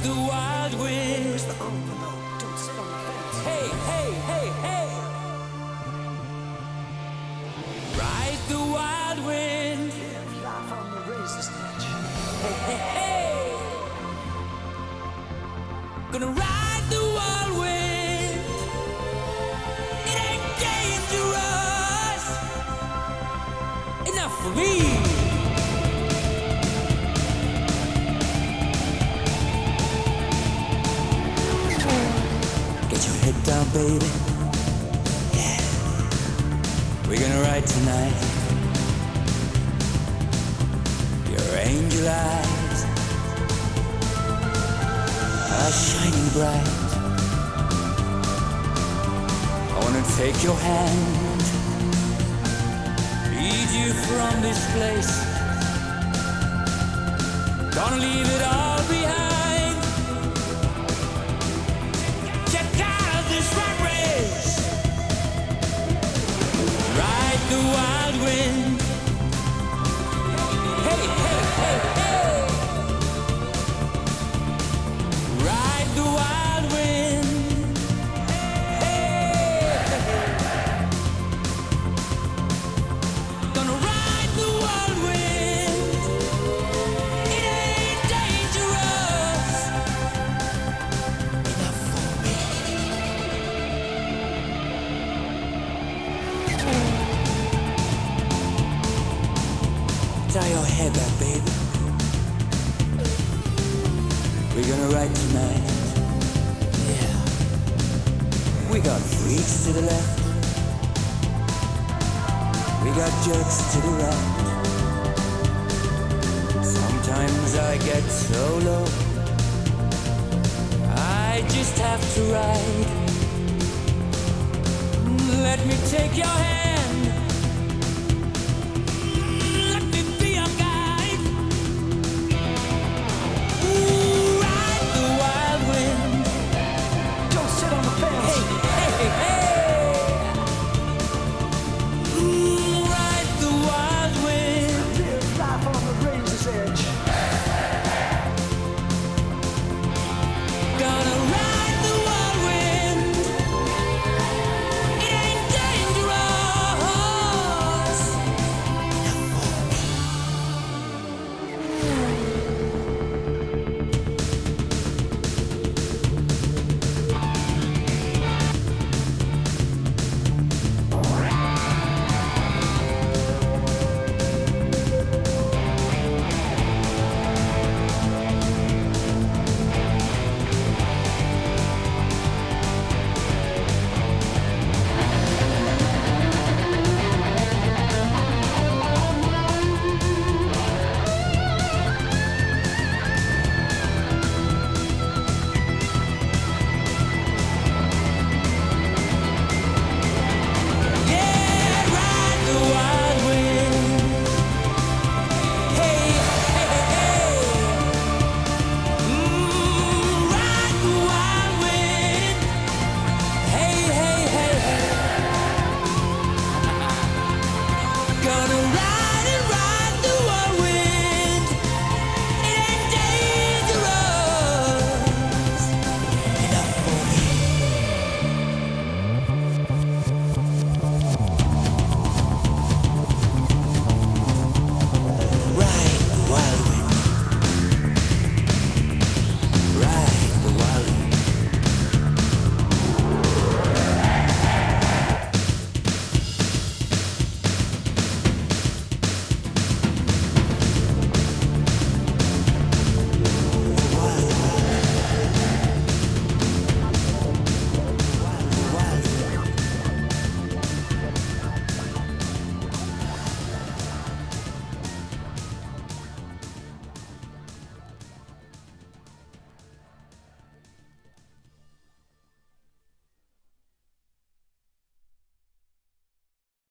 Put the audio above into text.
the wild wind. Where's the envelope? Don't sit on the fence. Hey, hey, hey, hey. Ride the wild wind. Live life on the razor's edge. Hey, hey, hey. Gonna ride the wild wind. It ain't dangerous enough for me. Get your head down, baby. Yeah. We're gonna ride tonight. Your angel eyes are shining bright. I wanna take your hand, lead you from this place. Gonna leave it all behind. Check out this rat race. Ride the wild wind. Hey, hey, hey, hey. Ride the wild wind. Hey, gonna ride the wild wind. It ain't dangerous enough for me. Tie your hair back, baby. We're gonna ride tonight. Yeah. We got freaks to the left. We got jerks to the right. Sometimes I get so low, I just have to ride. Let me take your hand.